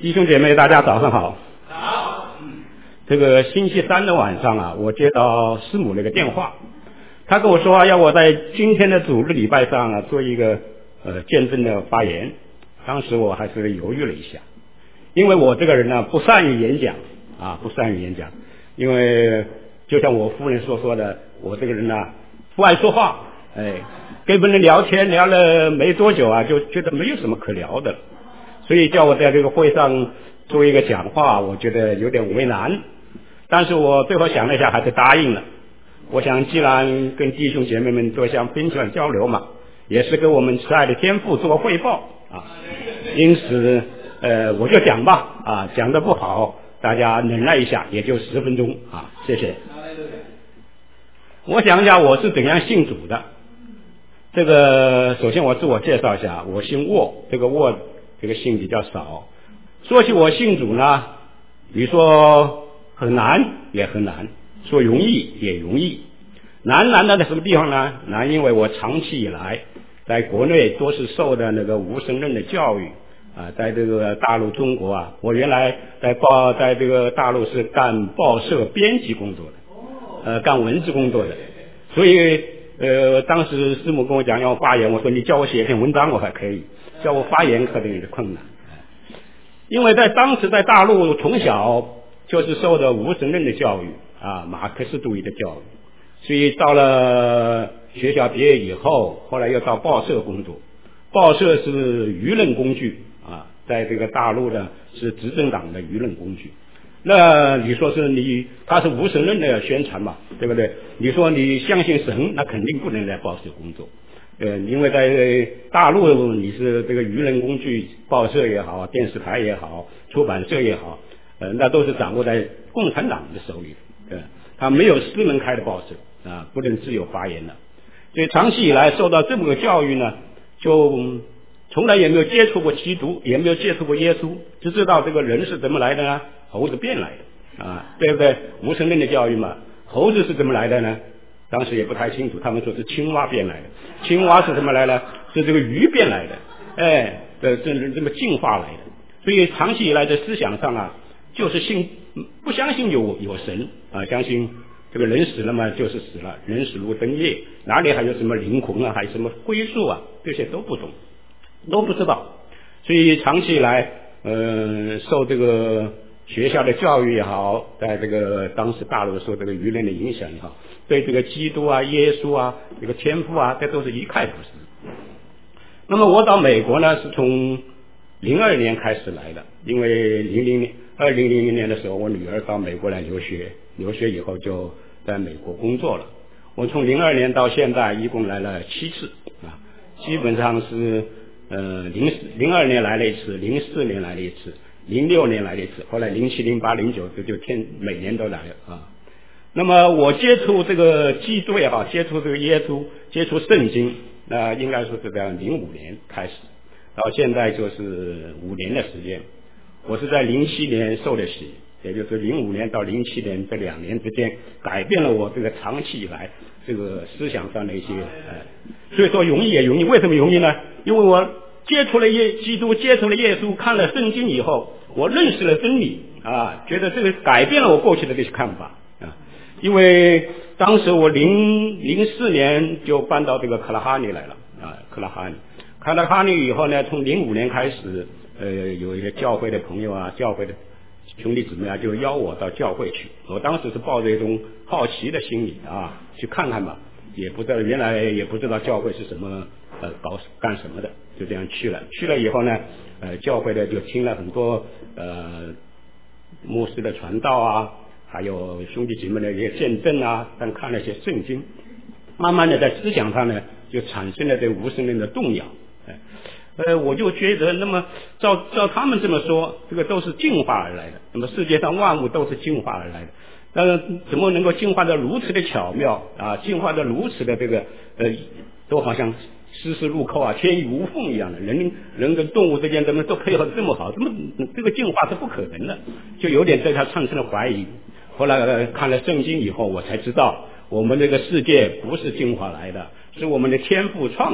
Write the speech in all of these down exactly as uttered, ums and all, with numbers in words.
弟兄姐妹，大家早上好。好。这个星期三的晚上啊，我接到师母那个电话，他跟我说要我在今天的主日礼拜上啊做一个呃见证的发言。当时我还是犹豫了一下，因为我这个人呢不善于演讲啊，不善于演讲，因为就像我夫人所说的，我这个人呢不爱说话，哎，跟别人聊天聊了没多久啊，就觉得没有什么可聊的。所以叫我在这个会上做一个讲话，我觉得有点为难，但是我最后想了一下，还是答应了。我想既然跟弟兄姐妹们做相分享交流嘛，也是跟我们慈爱的天父做汇报啊，因此呃我就讲吧啊，讲得不好大家忍耐一下，也就十分钟啊，谢谢。我讲一下我是怎样信主的。这个首先我自我介绍一下，我姓沃，这个沃这个姓比较少。说起我信主呢，你说很难也很难，说容易也容易。难难在什么地方呢？难因为我长期以来在国内都是受的那个无神论的教育啊，在这个大陆中国啊，我原来在报在这个大陆是干报社编辑工作的，呃，干文字工作的，所以呃，当时师母跟我讲要发言，我说你叫我写一篇文章我还可以，叫我发言可能有点困难。因为在当时在大陆从小就是受的无神论的教育啊，马克思主义的教育，所以到了学校毕业以后，后来又到报社工作。报社是舆论工具啊，在这个大陆呢是执政党的舆论工具。那你说是你他是无神论的宣传嘛，对不对？你说你相信神，那肯定不能在报社工作。呃，因为在大陆你是这个舆论工具，报社也好，电视台也好，出版社也好，呃，那都是掌握在共产党的手里，对，他没有私门开的报社啊，不能自由发言的。所以长期以来受到这么个教育呢，就从来也没有接触过基督，也没有接触过耶稣，只知道这个人是怎么来的呢？猴子变来的啊，对不对？无神论的教育嘛，猴子是怎么来的呢？当时也不太清楚，他们说是青蛙变来的。青蛙是什么来的？是这个鱼变来的，哎，这这这么进化来的。所以长期以来的思想上啊，就是信不相信有有神啊，相信这个人死了嘛就是死了，人死如灯灭，哪里还有什么灵魂啊，还有什么归宿啊，这些都不懂，都不知道。所以长期以来，呃，受这个学校的教育也好，在这个当时大陆受这个舆论的影响也好，对这个基督啊、耶稣啊、这个天父啊，这都是一概不知。那么我到美国呢，是从零二年开始来的，因为零零年、二零零零年的时候，我女儿到美国来留学，留学以后就在美国工作了。我从零二年到现在一共来了七次啊，基本上是呃零零二年来了一次，零四年来了一次。零六年来了一次，后来零七、零八、零九就就天每年都来了啊。那么我接触这个基督也好，接触这个耶稣，接触圣经，那应该说是在零五年开始，到现在就是五年的时间。我是在零七年受的洗，也就是零五年到零七年这两年之间，改变了我这个长期以来这个思想上的一些呃，所以说容易也容易。为什么容易呢？因为我接触了耶基督，接触了耶稣，看了圣经以后，我认识了真理啊，觉得这个改变了我过去的这些看法啊。因为当时我零零四年就搬到这个克拉哈尼来了啊，克拉哈尼，克拉哈尼以后呢，从零五年开始，呃，有一些教会的朋友啊，教会的兄弟姊妹啊，就邀我到教会去。我当时是抱着一种好奇的心理啊，去看看吧，也不知道原来也不知道教会是什么呃搞干什么的。就这样去了，去了以后呢，呃，教会的就听了很多呃牧师的传道啊，还有兄弟姐妹的一些见证啊，但看了一些圣经，慢慢的在思想上呢，就产生了对无神论的动摇。哎，呃，我就觉得，那么照照他们这么说，这个都是进化而来的，那么世界上万物都是进化而来的，但是怎么能够进化的如此的巧妙啊，进化的如此的这个呃，都好像丝丝入扣啊，天衣无缝一样的，人人跟动物之间怎么都配合这么好，怎么这个进化是不可能的，就有点对他产生了怀疑。后来、呃、看了圣经以后，我才知道我们这个世界不是进化来的，是我们的天父创造的。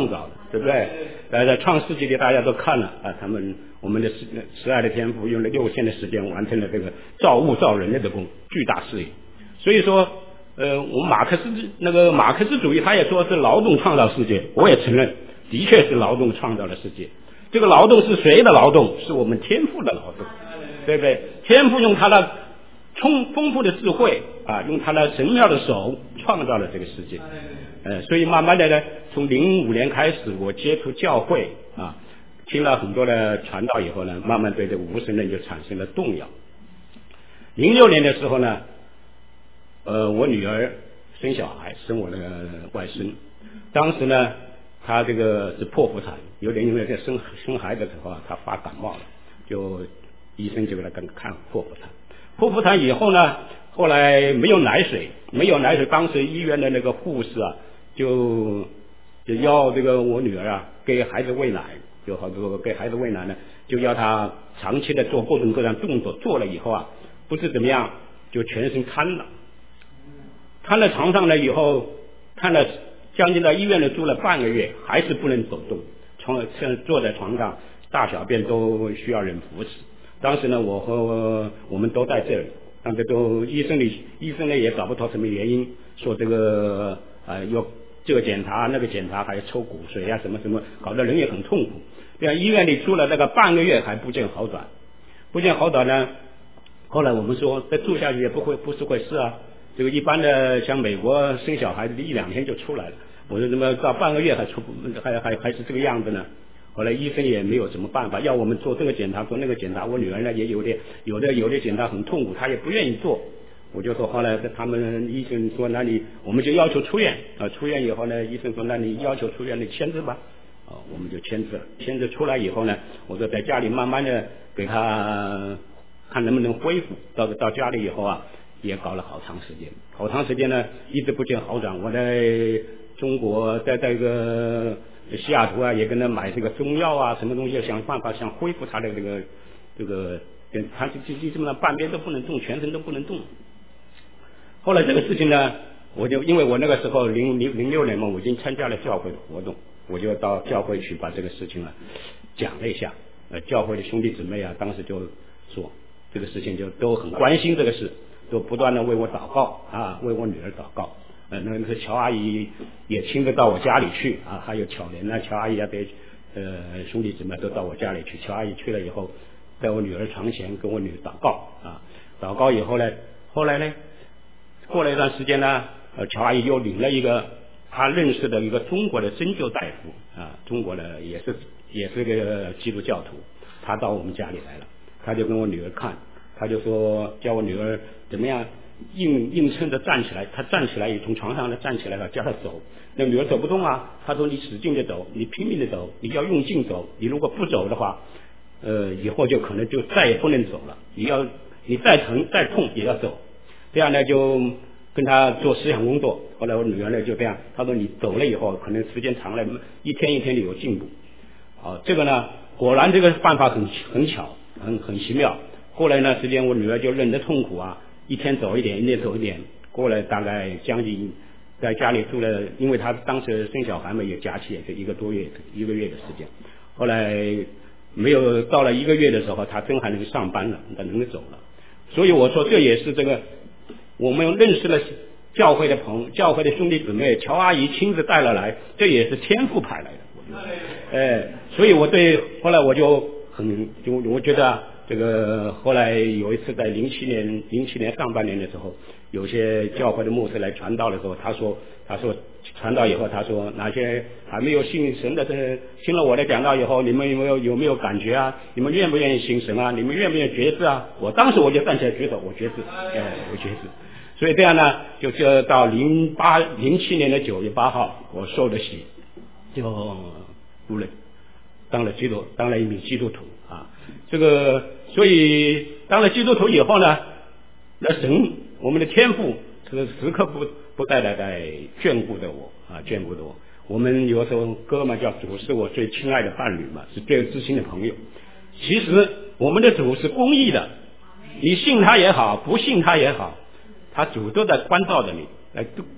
对不对？呃，在创世纪里大家都看了啊，他们我们的十十爱的天父用了六天的时间完成了这个造物造人类的功，巨大事业。所以说，呃，我们马克思那个马克思主义他也说是劳动创造世界，我也承认，的确是劳动创造了世界。这个劳动是谁的劳动？是我们天父的劳动，对不对？天父用他的充丰富的智慧啊，用他的神妙的手创造了这个世界。呃，所以慢慢的呢，从零五年开始，我接触教会啊，听了很多的传道以后呢，慢慢对这个无神论就产生了动摇。零六年的时候呢，呃，我女儿生小孩，生我那个外甥，当时呢，她这个是剖腹产，有点因为在生生孩子的时候啊，她发感冒了，就医生就给她看看剖腹产。剖腹产以后呢，后来没有奶水，没有奶水，当时医院的那个护士啊，就就要这个我女儿啊给孩子喂奶，就好多给孩子喂奶呢，就要她长期的做各种各样动作，做了以后啊，不知怎么样，就全身瘫了。瘫在床上了以后，瘫了将近到医院里住了半个月，还是不能走动，床坐在床上大小便都需要人扶持。当时呢，我和我们都在这里，当时都医生里医生呢也找不到什么原因，说这个呃要这个检查那个检查，还要抽骨髓啊什么什么，搞得人也很痛苦。这样医院里住了那个半个月还不见好转，不见好转呢，后来我们说再住下去也不会不是回事啊。这个一般的像美国生小孩子一两天就出来了，我说怎么到半个月还出还还还是这个样子呢？后来医生也没有什么办法，要我们做这个检查做那个检查，我女儿呢也有点有的有的检查很痛苦，她也不愿意做。我就说后来他们医生说那你我们就要求出院啊，出院以后呢，医生说那你要求出院你签字吧，啊，我们就签字了。签字出来以后呢，我说在家里慢慢的给他看能不能恢复，到到家里以后啊，也搞了好长时间，好长时间呢一直不见好转。我在中国在这个西雅图啊，也跟他买这个中药啊，什么东西，想办法想恢复他的这个这个，他就就基本上半边都不能动，全身都不能动。后来这个事情呢，我就因为我那个时候零零零六年嘛，我已经参加了教会的活动，我就到教会去把这个事情啊讲了一下。呃，教会的兄弟姊妹啊，当时就说这个事情就都很关心这个事，都不断的为我祷告啊，为我女儿祷告。呃，那个乔阿姨也亲自到我家里去啊，还有巧莲啊、乔阿姨啊，对，呃，兄弟姊妹都到我家里去。乔阿姨去了以后，在我女儿床前跟我女儿祷告啊，祷告以后呢，后来呢，过了一段时间呢，呃，乔阿姨又领了一个她认识的一个中国的针灸大夫啊，中国的也是也是个基督教徒，他到我们家里来了，他就跟我女儿看，他就说叫我女儿怎么样。硬硬撑着站起来，他站起来也从床上呢站起来了，叫他走。那女儿走不动啊，他说你使劲的走，你拼命的走，你要用劲走，你如果不走的话，呃，以后就可能就再也不能走了。你要你再疼再痛也要走。这样呢就跟他做思想工作。后来我女儿呢就这样，他说你走了以后，可能时间长了，一天一天的有进步。好，这个呢果然这个办法很很巧，很很奇妙。后来呢时间我女儿就忍着痛苦啊。一天走一点，一天走一点，过了大概将近在家里住了，因为他当时生小孩嘛，也假期也是一个多月，一个月的时间。后来没有到了一个月的时候，他真还能上班了，他能走了。所以我说这也是这个我们认识了教会的朋友、教会的兄弟姊妹，乔阿姨亲自带了来，这也是天父派来的。我觉得，哎，所以我对后来我就很就我觉得。这个后来有一次在零七年零七年上半年的时候，有些教会的牧师来传道的时候，他说他说传道以后，他说哪些还没有信神的，这听了我的讲道以后，你们有没有有没有感觉啊？你们愿不愿意信神啊？你们愿不愿意决志啊？我当时我就站起来举手，我决志，哎，我决志。所以这样呢，就就到零八零七年的九月八号，我受的洗，就入了当了基督，当了一名基督徒啊，这个。所以当了基督徒以后呢，那神我们的天父这个时刻不不带来在眷顾着我啊，眷顾着我。我们有时候歌嘛叫主是我最亲爱的伴侣嘛，是最知心的朋友。其实我们的主是公义的，你信他也好，不信他也好，他主都在关照着你，来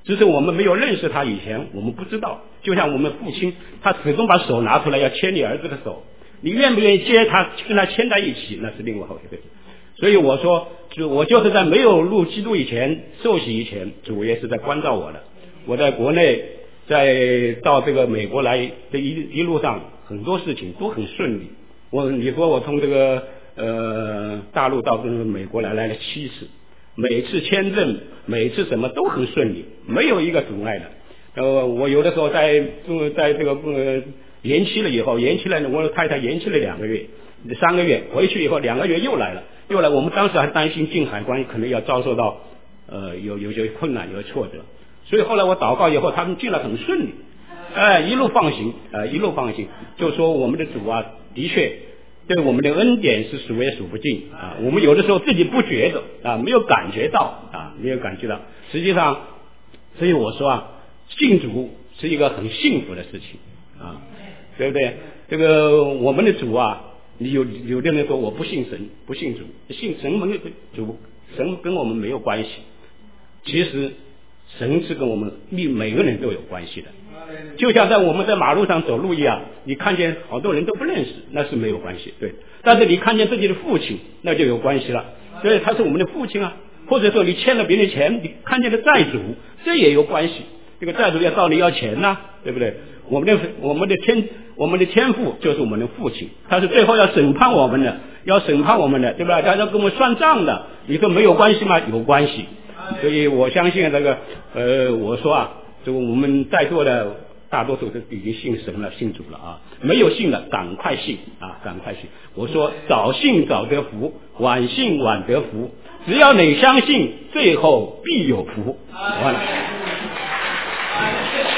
只是我们没有认识他以前，我们不知道。就像我们父亲，他始终把手拿出来要牵你儿子的手，你愿不愿意接他，跟他牵在一起，那是另外一回事。所以我说，就我就是在没有入基督以前，受洗以前，主也是在关照我的。我在国内，在到这个美国来这一一路上，很多事情都很顺利。我你说我从这个呃大陆到这个美国来来了七次，每次签证，每次什么都很顺利，没有一个阻碍的。呃，我有的时候在呃在这个呃延期了以后，延期了，我的太太延期了两个月。三个月回去以后，两个月又来了，又来。我们当时还担心进海关可能要遭受到呃有有些困难，有挫折，所以后来我祷告以后，他们进来很顺利，哎、呃，一路放行，呃，一路放行。就说我们的主啊，的确对我们的恩典是数也数不尽啊。我们有的时候自己不觉得啊，没有感觉到啊，没有感觉到。实际上，所以我说啊，信主是一个很幸福的事情啊，对不对？这个我们的主啊。你有有的人说我不信神，不信主，信神没有主，神跟我们没有关系。其实神是跟我们每个人都有关系的，就像在我们在马路上走路一样，你看见好多人都不认识，那是没有关系，对。但是你看见自己的父亲，那就有关系了，对，他是我们的父亲啊。或者说你欠了别人钱，你看见了债主，这也有关系。这个债主要找你要钱呐、啊，对不对？我们的我们的天我们的天父就是我们的父亲，他是最后要审判我们的，要审判我们的，对吧？他要跟我们算账的。你说没有关系吗？有关系。所以我相信这个呃，我说啊，就我们在座的大多数都已经信神了，信主了啊。没有信的赶快信啊，赶快信。我说早信早得福，晚信晚得福。只要你相信，最后必有福。完了。